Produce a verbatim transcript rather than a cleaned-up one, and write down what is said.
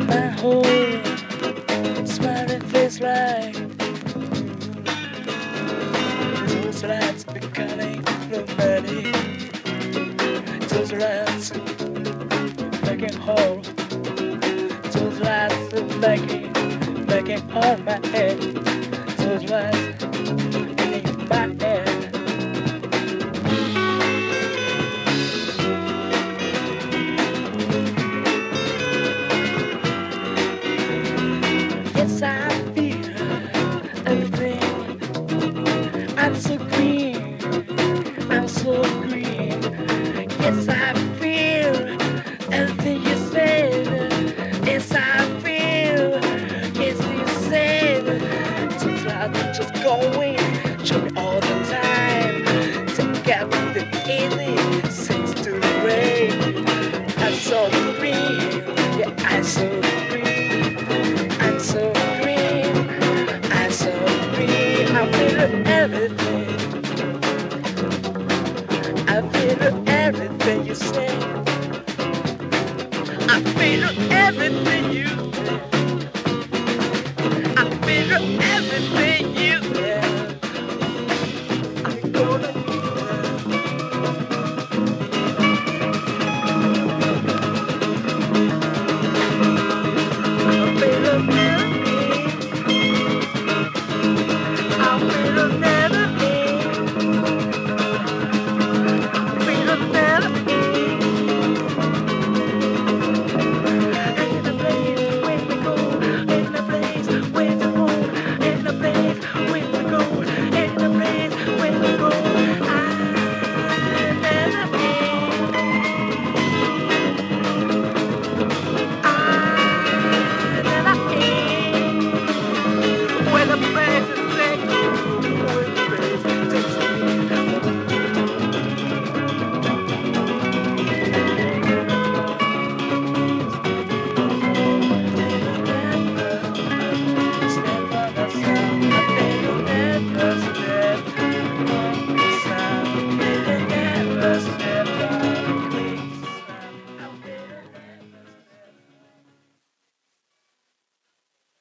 my whole smiling face like those lights becoming nobody. Those lights making whole. Those lights making making all my head. Those lights in my head. Yes, I feel everything. I'm so green. I'm so green. Yes, I feel everything you said. Yes, I feel. Yes, you said. Those lights just going. Show me all the time. Take everything easy. Sings to the rain. I'm so green. Yeah, I'm so green. I'm so green. I'm so green. I feel everything. I feel everything you say. I feel everything you say. I feel everything.